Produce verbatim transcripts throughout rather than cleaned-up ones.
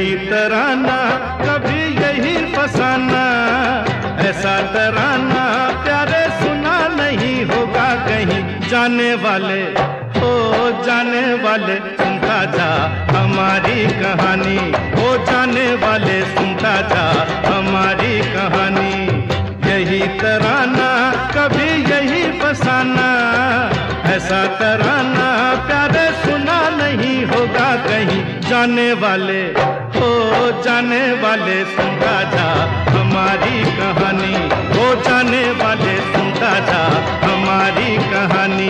यही तराना कभी यही फसाना, ऐसा तराना प्यारे सुना नहीं होगा कहीं। जाने वाले हो जाने वाले सुनता जा हमारी कहानी, हो जाने वाले सुनता जा हमारी कहानी। यही तराना कभी यही फसाना, ऐसा तराना प्यारे सुना नहीं होगा कहीं। जाने वाले हो जाने वाले सुनता जा हमारी कहानी, हो जाने वाले सुनता जा हमारी कहानी।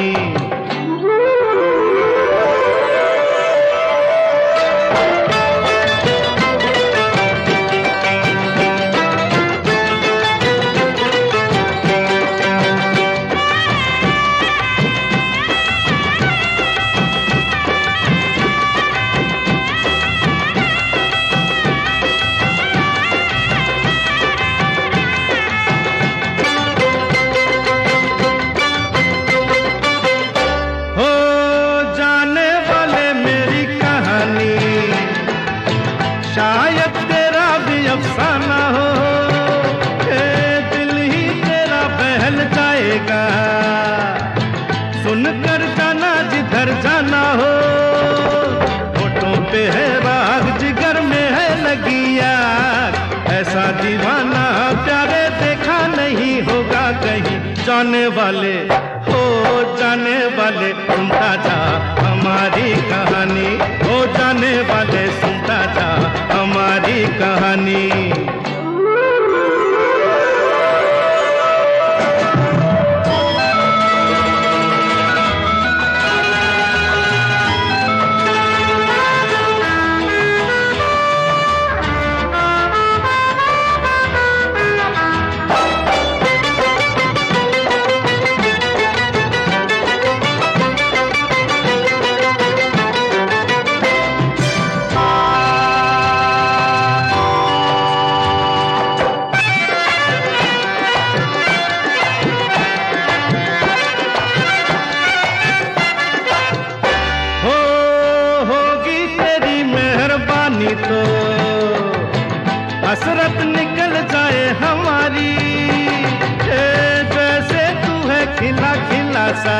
शायद तेरा भी अफसाना हो, ए दिल ही तेरा बहल जाएगा, सुनकर जाना जिधर जाना हो। होठों पे है राग जिगर में है लगी आग, ऐसा दीवाना प्यारे देखा नहीं होगा कहीं। जाने वाले हो जाने वाले सुनता जा हमारी कहानी, हो जाने वाले सुनता जा हमारी कहानी। तो हसरत निकल जाए हमारी, जैसे तू है खिला खिला सा,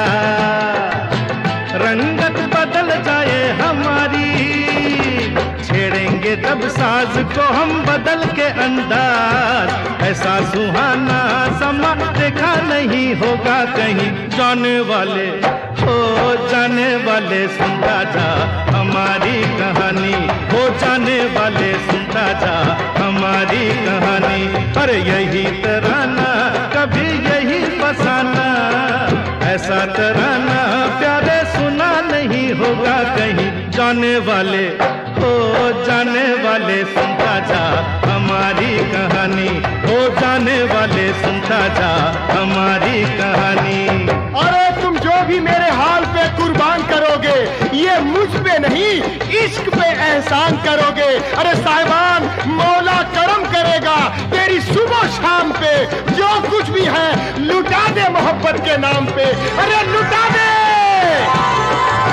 रंगत बदल जाए हमारी। छेड़ेंगे तब साज को हम बदल के अंदाज, ऐसा सुहाना समा देखा नहीं होगा कहीं। जाने वाले हो जाने वाले सुनता जा हमारी कहानी, हो जाने वाले सुनता जा हमारी कहानी। अरे यही तराना कभी यही फसाना, ऐसा तराना प्यारे सुना नहीं होगा कहीं। जाने वाले हो जाने वाले सुनता जा हमारी कहानी, हो जाने वाले सुनता जा हमारी कहानी। अरे तुम जो भी मेरे हाल पे कुर्बान करोगे, ये मुझ पे नहीं इश्क पे एहसान करोगे। अरे साहिबान मौला करम करेगा तेरी सुबह शाम पे, जो कुछ भी है लुटा दे मोहब्बत के नाम पे, अरे लुटा दे।